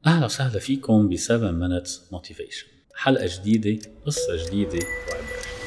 أهلا وسهلا فيكم ب 7 Minutes Motivation، حلقة جديدة، قصة جديدة، وعبرة جديدة.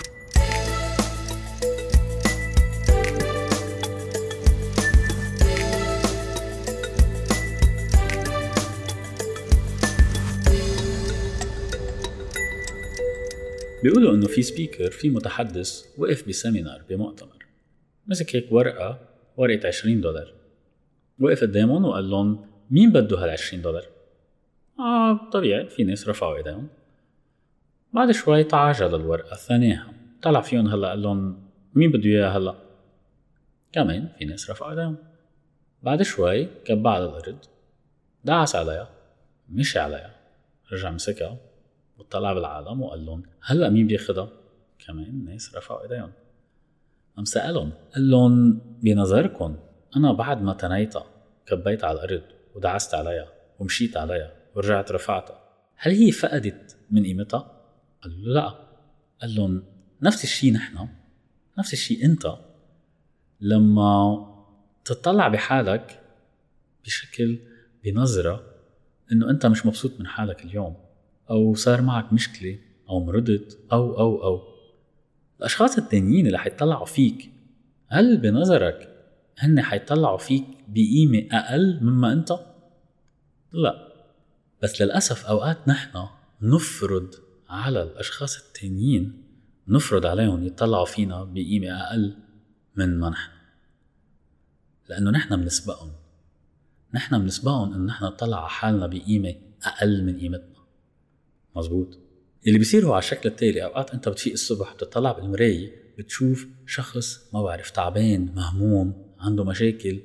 بيقولوا إنه في سبيكر، في متحدث وقف بسيمينار بمؤتمر، مسك هيك ورقة $20، وقف قدامهم وقال لهم مين بده $20؟ طبيعي في ناس رفعوا ايديهم. بعد شوي تعاجل الورقة ثانيها، طلع فيهم هلا قال لهم مين بده اياها هلا؟ كمان في ناس رفعوا ايديهم. بعد شوي كبع على الارض، دعس عليها، مشي عليها، رجع مسكها وطلع بالعالم وقال لهم هلا مين بياخدها؟ كمان ناس رفعوا ايديهم. قام سألهم قال لهم بنظركم انا بعد ما تنيتها كبيت على الارض ودعست عليها ومشيت عليها ورجعت رفعتها، هل هي فقدت من قيمتها؟ قالوا له لا. قال لهم نفس الشيء نحن، نفس الشيء انت لما تطلع بحالك بشكل بنظرة انه انت مش مبسوط من حالك اليوم، او صار معك مشكلة، او مرضت، او الاشخاص التانيين اللي حيطلعوا فيك، هل بنظرك هن حيطلعوا فيك بقيمة اقل مما انت؟ لا. بس للأسف اوقات نحن نفرض على الاشخاص التانيين، نفرض عليهم يطلعوا فينا بقيمة اقل من ما نحن، لانه نحن بنسبقهم ان نحن نطلع على حالنا بقيمة اقل من قيمتنا. مزبوط. اللي بيصير هو على الشكل التالي: اوقات انت بتفيق الصبح بتطلع بالمراية بتشوف شخص ما بعرف تعبان، مهموم، عنده مشاكل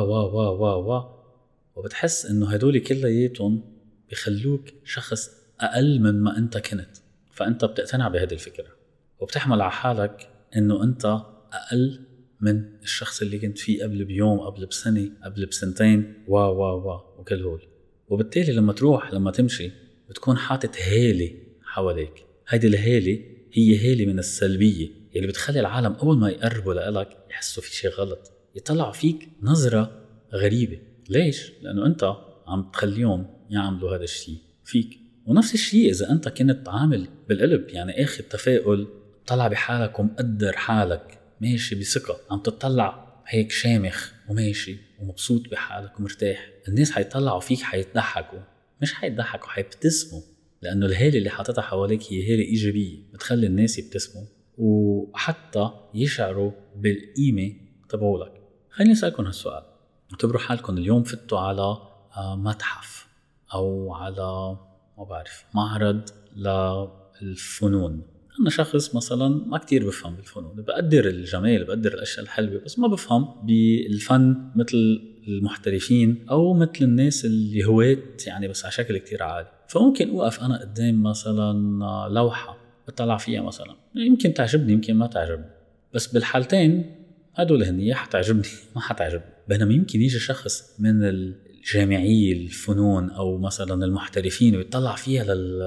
وبتحس انه هدول كلياتهم بيخلوك شخص اقل من ما انت كنت، فانت بتقتنع بهذه الفكرة وبتحمل على حالك انه انت اقل من الشخص اللي كنت فيه قبل بيوم، قبل بسنة، قبل بسنتين وكل هول. وبالتالي لما تمشي بتكون حاطط هالة حواليك. هيدي الهالة هي هالة من السلبية اللي بتخلي العالم أول ما يقربوا لك يحسوا في شيء غلط، يطلعوا فيك نظرة غريبة. ليش؟ لأنه أنت عم تخليهم يعملوا هذا الشيء فيك. ونفس الشيء إذا أنت كنت عامل بالقلب، يعني آخذ تفاؤل، طلع بحالك ومقدر حالك، ماشي بثقة، عم تطلع هيك شامخ وماشي ومبسوط بحالك ومرتاح، الناس حيطلعوا فيك حيتضحكوا، مش حيتضحكوا، حيبتسموا، لأنه الهالة اللي حاطتها حواليك هي هالة إيجابية بتخلي الناس يبتسموا وحتى يشعروا بالقيمة تبعولك. خليني أسألكم هالسؤال: اعتبروا حالكم اليوم فتوا على متحف أو على معرض للفنون. أنا شخص مثلا ما كتير بفهم بالفنون، بقدر الجمال، بقدر الأشياء الحلوة، بس ما بفهم بالفن مثل المحترفين أو مثل الناس اللي هوات يعني بس على شكل كتير عالي. فممكن أوقف أنا قدام مثلا لوحة بطلع فيها مثلا، يمكن تعجبني يمكن ما تعجبني، بس بالحالتين هدول هنية حتعجبني ما حتعجبني. بينما يمكن يجي شخص من الجامعي الفنون أو مثلا المحترفين ويطلع فيها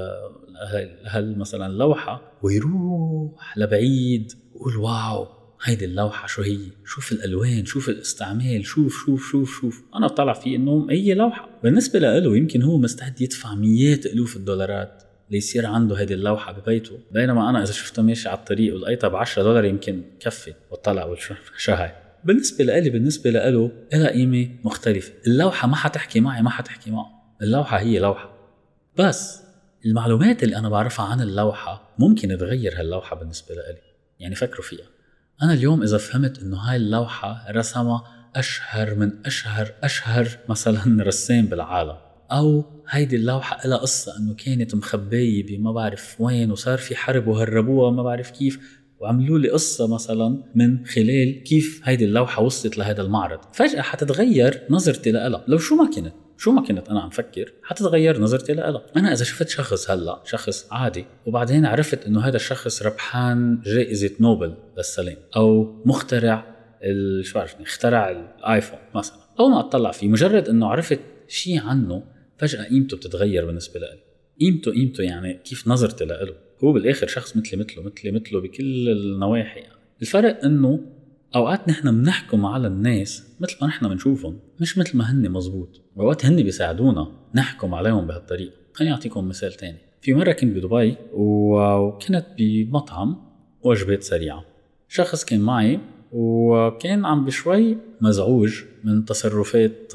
مثلا لوحة ويروح لبعيد ويقول واو هيدي اللوحة شو هي، شوف الألوان، شوف الاستعمال، شوف أنا أطلع فيه إنه هي لوحة. بالنسبة له يمكن هو مستعد يدفع مئات ألوف الدولارات ليصير عنده هيدي اللوحة ببيته، بينما أنا إذا شفتها ماشي على الطريق ولقيتها $10 يمكن كفي وطلع وشو هاي. بالنسبة له إلها قيمة مختلفة. اللوحة ما حتحكي معي، ما حتحكي معه، اللوحة هي لوحة. بس المعلومات اللي أنا بعرفها عن اللوحة ممكن تغير هاللوحة بالنسبة لي. يعني فكروا فيها، أنا اليوم إذا فهمت إنه هاي اللوحة رسمها أشهر من أشهر مثلا رسام بالعالم، أو هيدي اللوحة إلها قصة إنه كانت مخبية بما بعرف وين وصار في حرب وهربوها ما بعرف كيف، وعملوا لي قصة مثلا من خلال كيف هيدي اللوحة وصلت لهذا المعرض، فجأة حتتغير نظرتي لها. لو شو ما كنت أنا عم فكر حتتغير نظرتي لها. أنا إذا شفت شخص هلأ شخص عادي وبعدين عرفت إنه هذا الشخص ربحان جائزة نوبل للسلام، أو مخترع اخترع الآيفون مثلا، أول ما أطلع فيه مجرد إنه عرفت شيء عنه فجأة قيمته بتتغير بالنسبة لي. قيمته يعني كيف نظرتي له. هو بالآخر شخص مثلي مثله بكل النواحي. يعني الفرق إنه اوقات نحن بنحكم على الناس مثل ما نحن بنشوفهم، مش مثل ما هن مزبوط. اوقات هن بيساعدونا نحكم عليهم بهالطريقه. خليني اعطيكم مثال تاني. في مره كنت بدبي وكنت بمطعم وجبات سريعه. شخص كان معي وكان عم بشوي مزعوج من تصرفات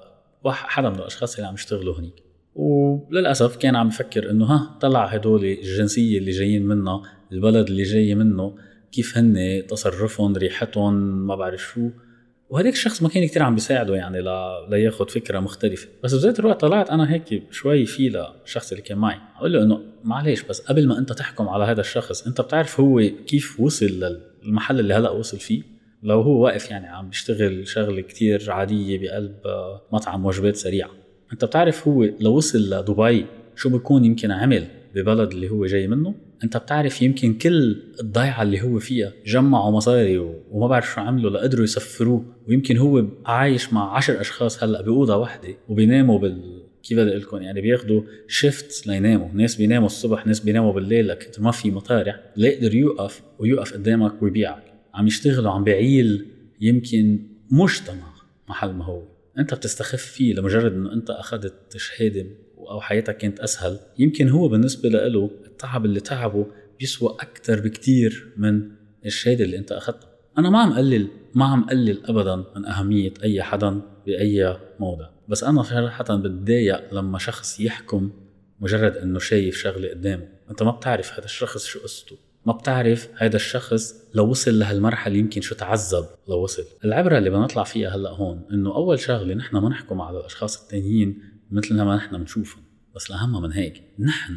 حدا من الاشخاص اللي عم يشتغلوا هنيك، وللاسف كان عم يفكر انه طلع هدول الجنسيه اللي جايين منها، البلد اللي جاي منه، كيف هن تصرفهم، ريحتهم، ما بعرف شو. وهداك الشخص ما كان كتير عم بيساعده يعني لياخد فكره مختلفه. بس بذات الوقت طلعت انا هيك شوي في للشخص اللي كان معي اقول له انه معلش، بس قبل ما انت تحكم على هذا الشخص، انت بتعرف هو كيف وصل للمحل اللي هلا وصل فيه؟ لو هو واقف يعني عم بيشتغل شغله كتير عاديه بقلب مطعم وجبات سريعه، انت بتعرف هو لو وصل لدبي شو بيكون يمكن عمل ببلد اللي هو جاي منه؟ انت بتعرف يمكن كل الضيعة اللي هو فيها جمعوا مصاري وما بعرف شو عملوا لقدروا يسفروه، ويمكن هو عايش مع 10 اشخاص هلأ بأوضة واحدة وبيناموا كيف بدي اقولكم يعني بياخدوا شيفت ليناموا، ناس بيناموا الصبح ناس بيناموا بالليل لكن ما في مطارح ليقدر يوقف قدامك ويبيعك. عم يشتغلوا عم بيعيل يمكن مجتمع محل ما هو انت بتستخف فيه لمجرد انه انت اخذت شهادة او حياتك كانت اسهل. يمكن هو بالنسبة له التعب اللي تعبه بيسوى اكتر بكتير من الشهادة اللي انت اخذتها. انا ما عم قلل ابدا من اهمية اي حدا باي موضع، بس انا صراحة بتضايق لما شخص يحكم مجرد انه شايف شغلة قدامه. انت ما بتعرف هذا الشخص شو قصته، ما بتعرف هذا الشخص لو وصل لهالمرحلة يمكن شو تعذب لو وصل. العبرة اللي بنطلع فيها هلأ هون انه اول شغلة نحن ما نحكم على الاشخاص التانيين مثل ما نحن بنشوفهم، بس الأهم من هيك نحن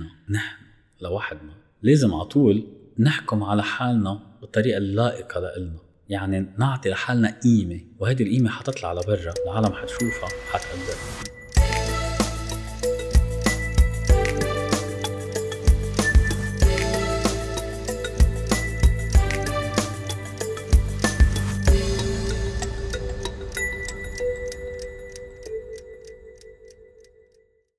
لوحدنا لازم عطول نحكم على حالنا بالطريقة اللائقة لإلنا. يعني نعطي لحالنا قيمة، وهذه القيمة حتطلع لبرا، العالم حتشوفها حتقدر.